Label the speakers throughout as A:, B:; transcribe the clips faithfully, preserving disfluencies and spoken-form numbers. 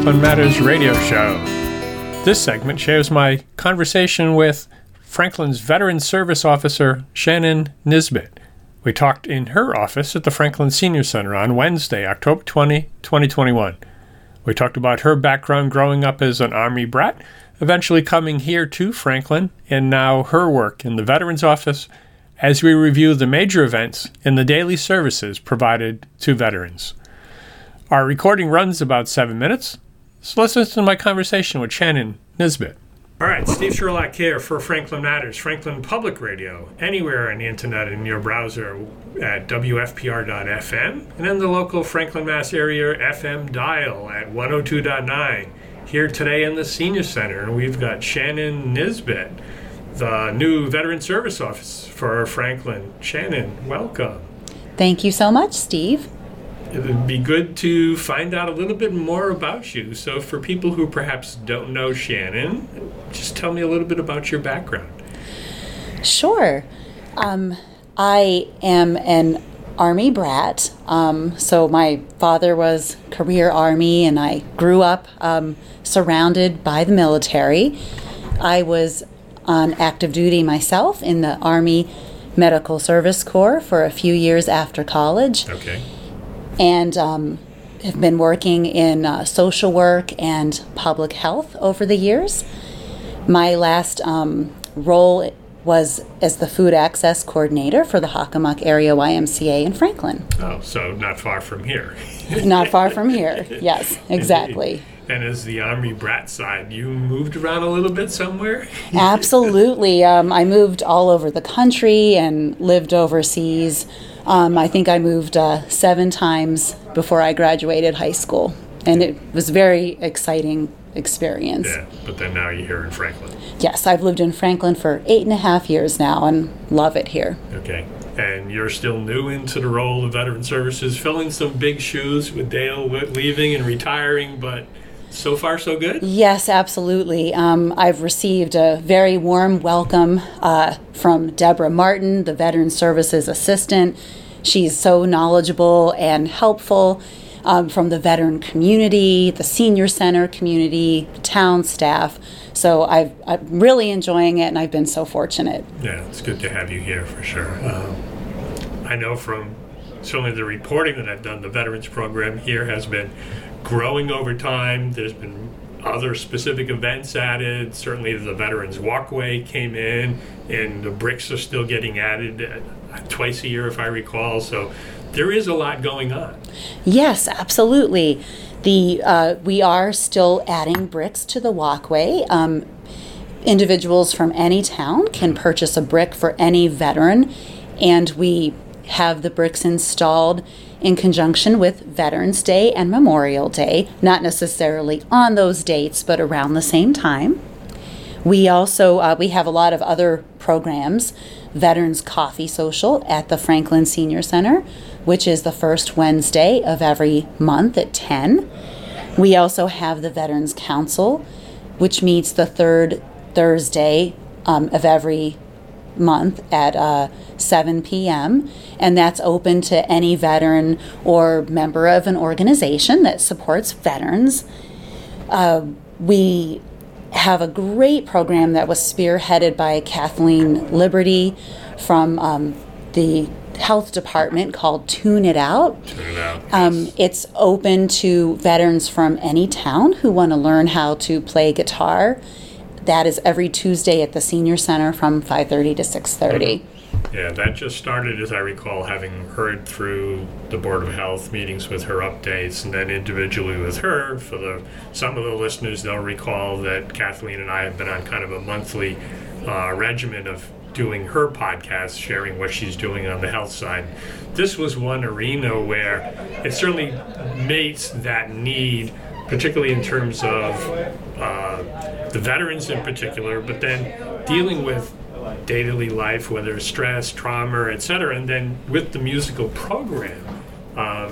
A: Franklin Matters radio show. This segment shares my conversation with Franklin's Veteran Service Officer, Shannon Nisbet. We talked in her office at the Franklin Senior Center on Wednesday, October twentieth, twenty twenty-one. We talked about her background growing up as an Army brat, eventually coming here to Franklin, and now her work in the Veterans Office as we review the major events and the daily services provided to veterans. Our recording runs about seven minutes, so let's listen to my conversation with Shannon Nisbet. All right, Steve Sherlock here for Franklin Matters, Franklin Public Radio, anywhere on the internet in your browser at W F P R dot F M, and in the local Franklin, Mass area F M dial at one oh two point nine. Here today in the Senior Center, we've got Shannon Nisbet, the new Veteran Service Officer for Franklin. Shannon, welcome.
B: Thank you so much, Steve.
A: It would be good to find out a little bit more about you. So for people who perhaps don't know Shannon, just tell me a little bit about your background.
B: Sure. Um, I am an Army brat. Um, so my father was career Army, and I grew up um, surrounded by the military. I was on active duty myself in the Army Medical Service Corps for a few years after college.
A: Okay.
B: And um, have been working in uh, social work and public health over the years. My last um, role was as the food access coordinator for the Hockomock Area Y M C A in Franklin.
A: Oh, so not far from here.
B: Not far from here, yes, exactly.
A: And as the Army brat side, you moved around a little bit somewhere?
B: Absolutely. Um, I moved all over the country and lived overseas. Um, I think I moved uh, seven times before I graduated high school, and it was a very exciting experience.
A: Yeah, but then now you're here in Franklin.
B: Yes, I've lived in Franklin for eight and a half years now and love it here.
A: Okay. And you're still new into the role of Veteran Services, filling some big shoes with Dale leaving and retiring, but so far so good?
B: Yes, absolutely. Um, I've received a very warm welcome uh, from Deborah Martin, the Veteran Services Assistant. She's so knowledgeable and helpful. Um, from the veteran community, the senior center community, town staff. So I've, I'm really enjoying it, and I've been so fortunate.
A: Yeah, it's good to have you here for sure. Um, I know from certainly the reporting that I've done, the Veterans Program here has been growing over time. There's been other specific events added. Certainly the Veterans Walkway came in, and the bricks are still getting added uh, twice a year, if I recall. So there is a lot going on.
B: Yes, absolutely. The uh, we are still adding bricks to the walkway. Um, individuals from any town can purchase a brick for any veteran, and we have the bricks installed in conjunction with Veterans Day and Memorial Day, not necessarily on those dates, but around the same time. We also uh, we have a lot of other programs. Veterans Coffee Social at the Franklin Senior Center, which is the first Wednesday of every month at ten. We also have the Veterans Council, which meets the third Thursday um, of every month at uh, seven p.m. and that's open to any veteran or member of an organization that supports veterans. Uh, we have a great program that was spearheaded by Kathleen Liberty from um, the health department called Tune It Out.
A: Tune It Out.
B: Um,
A: Yes.
B: it's open to veterans from any town who want to learn how to play guitar. That is every Tuesday at the Senior Center from five thirty to six thirty.
A: Mm-hmm. Yeah, that just started, as I recall, having heard through the Board of Health meetings with her updates, and then individually with her. For the some of the listeners, they'll recall that Kathleen and I have been on kind of a monthly uh, regimen of doing her podcast, sharing what she's doing on the health side. This was one arena where it certainly meets that need, particularly in terms of uh, the veterans in particular, but then dealing with daily life, whether it's stress, trauma, et cetera, and then with the musical program, um,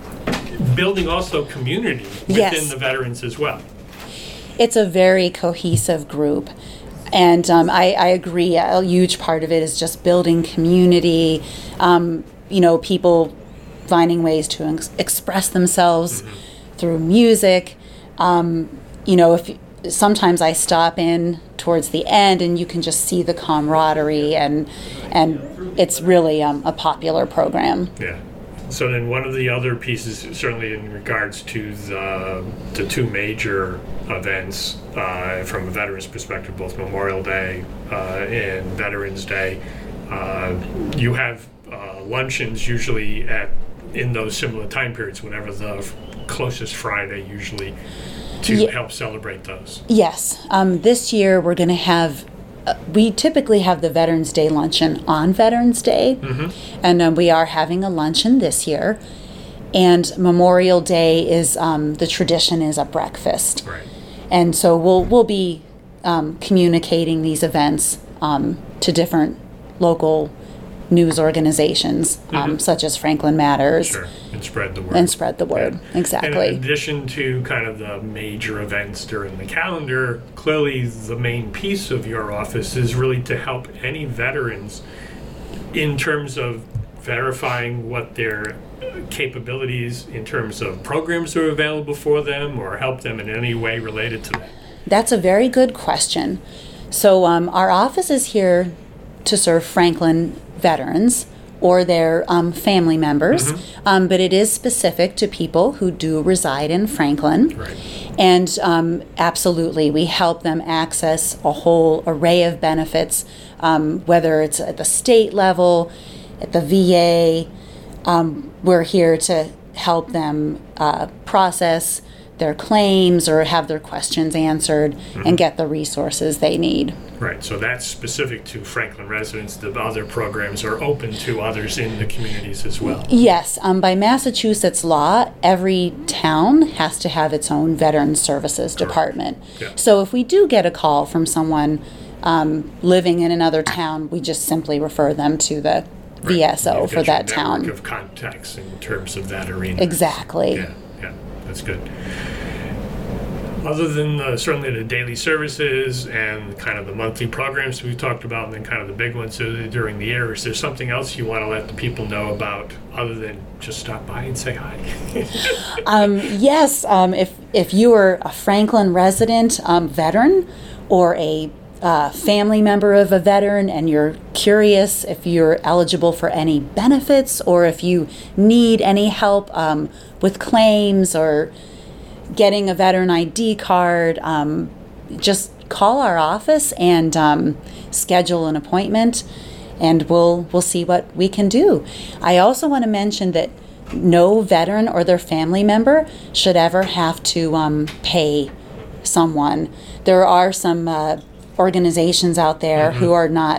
A: building also community within
B: Yes.
A: the veterans as well.
B: It's a very cohesive group. And um, I, I agree, a huge part of it is just building community, um, you know, people finding ways to ex- express themselves
A: Mm-hmm.
B: through music, Um, you know, if sometimes I stop in towards the end, and you can just see the camaraderie, and and it's really um, a popular program.
A: Yeah. So then one of the other pieces, certainly in regards to the, the two major events uh, from a veteran's perspective, both Memorial Day uh, and Veterans Day, uh, you have uh, luncheons usually at in those similar time periods, whenever the f- closest Friday usually, to
B: Ye-
A: help celebrate those.
B: Yes. Um, this year we're going to have, uh, we typically have the Veterans Day luncheon on Veterans Day.
A: Mm-hmm.
B: And um, we are having a luncheon this year. And Memorial Day is, um, the tradition is a breakfast.
A: Right.
B: And so we'll, we'll be um, communicating these events um, to different local news organizations, um,
A: Mhm.
B: such as Franklin Matters.
A: Sure, and spread the word.
B: And spread the word,
A: Yeah.
B: exactly.
A: And in addition to kind of the major events during the calendar, clearly the main piece of your office is really to help any veterans in terms of verifying what their capabilities in terms of programs are available for them, or help them in any way related to that.
B: That's a very good question. So um, our office is here to serve Franklin veterans or their um, family members,
A: Mm-hmm.
B: um, but it is specific to people who do reside in Franklin.
A: Right.
B: And um, absolutely, we help them access a whole array of benefits, um, whether it's at the state level, at the V A. Um, we're here to help them uh, process their claims or have their questions answered,
A: Mm-hmm.
B: and get the resources they need.
A: Right, so that's specific to Franklin residents. The other programs are open to others in the communities as well.
B: Yes, um, by Massachusetts law, every town has to have its own Veteran Services Department.
A: Yeah.
B: So if we do get a call from someone um, living in another town, we just simply refer them to the V S O
A: You've
B: for
A: got
B: that
A: your
B: town.
A: network of contacts in terms of that arena.
B: Exactly.
A: Yeah, yeah, that's good. Other than uh, certainly the daily services and kind of the monthly programs we've talked about, and then kind of the big ones uh, during the year, is there something else you want to let the people know about other than just stop by and say hi?
B: Um, yes, um, if if you are a Franklin resident, um, veteran, or a uh, family member of a veteran, and you're curious if you're eligible for any benefits, or if you need any help um, with claims or getting a veteran I D card, um, just call our office and um, schedule an appointment, and we'll we'll see what we can do. I also want to mention that no veteran or their family member should ever have to um, pay someone. There are some uh, organizations out there
A: Mm-hmm.
B: who are not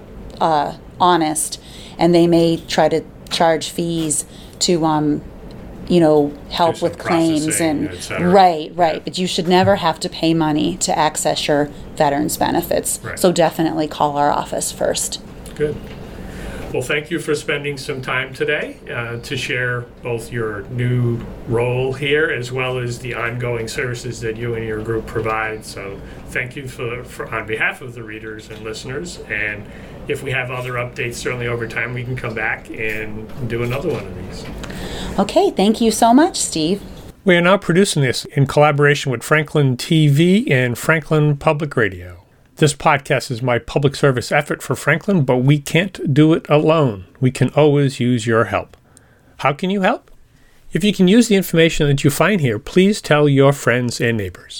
B: uh, honest, and they may try to charge fees to um, you know, help
A: some
B: with claims
A: processing,
B: and
A: et cetera.
B: right, right. But you should never have to pay money to access your veterans benefits.
A: Right.
B: So definitely call our office first.
A: Good. Well, thank you for spending some time today uh, to share both your new role here as well as the ongoing services that you and your group provide. So thank you for, for on behalf of the readers and listeners. And if we have other updates, certainly over time, we can come back and do another one of these.
B: Okay, thank you so much, Steve.
A: We are now producing this in collaboration with Franklin T V and Franklin Public Radio. This podcast is my public service effort for Franklin, but we can't do it alone. We can always use your help. How can you help? If you can use the information that you find here, please tell your friends and neighbors.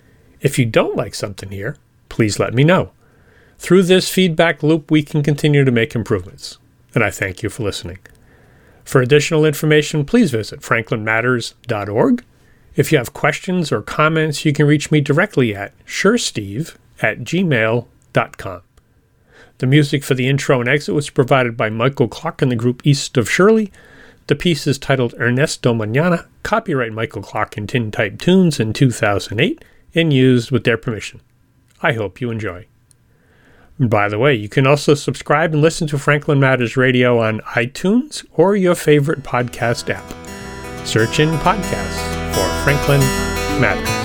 A: If you don't like something here, please let me know. Through this feedback loop, we can continue to make improvements. And I thank you for listening. For additional information, please visit franklin matters dot org. If you have questions or comments, you can reach me directly at suresteve at gmail dot com. The music for the intro and exit was provided by Michael Clark and the group East of Shirley. The piece is titled Ernesto Mañana, copyright Michael Clark and Tintype Tunes in two thousand eight, and used with their permission. I hope you enjoy. And by the way, you can also subscribe and listen to Franklin Matters Radio on iTunes or your favorite podcast app. Search in podcasts for Franklin Matters.